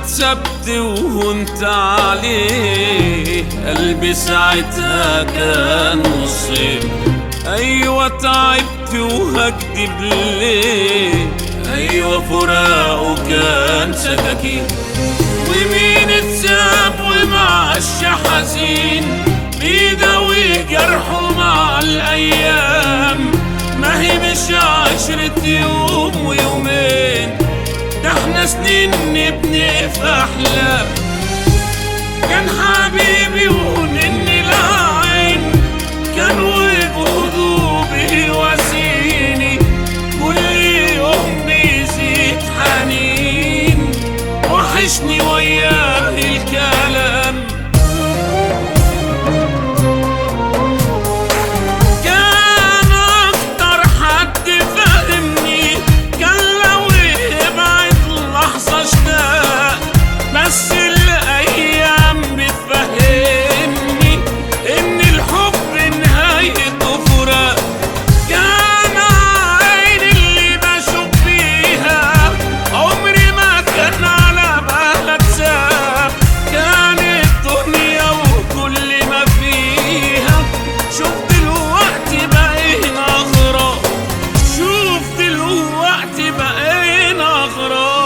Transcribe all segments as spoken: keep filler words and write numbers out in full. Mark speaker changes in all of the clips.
Speaker 1: اتسبت وهنت عليه، قلبي ساعتها كان مصيب. ايوه تعبت وهكدب ليه، ايوه فراقه كان سكاكين. ومين اتساب ومعش حزين، بيداوي جرحه مع الايام. ما هي مش عشرة يوم ويومين، ده احنا سنين نبني في احلام. كان حبيبي ونني العين، كان وجوده بيواسيني، كل يوم بيزيد حنين، وحشني وياه الكلام. كان اكتر حد فاهمني، كان لو يبعد لحظة اشتاق، بس الايام بتفهمني ان الحب نهايته فراق. كان عيني اللي بشوف فيها، عمري ما كان على بالي اتساب. كان الدنيا وكل ما فيها، شوف دلوقتي بقينا غراب، شوف دلوقتي بقينا غراب.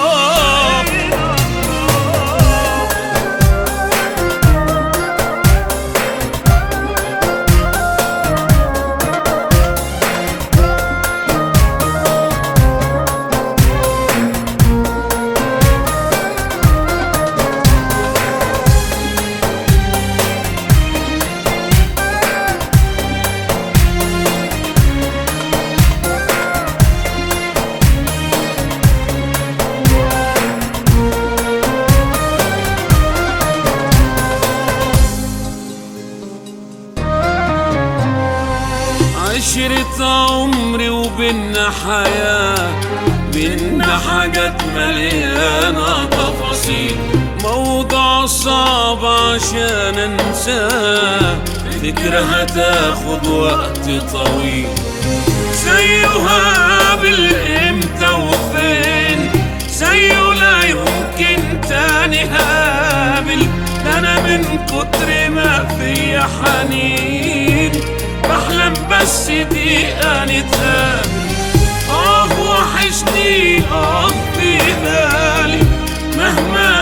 Speaker 1: عشرة عمري وبينا حياة، بينا حاجات مليانة تفاصيل. موضوع صعب عشان انساه، فكرة هتاخد وقت طويل. زيه هقابل امتى وفين، زيه لا يمكن تاني هقابل. ده انا من كتر ما فيا حنين، بحلم بس دقيقة نتقابل. اه وحشني اه في بالي، مهما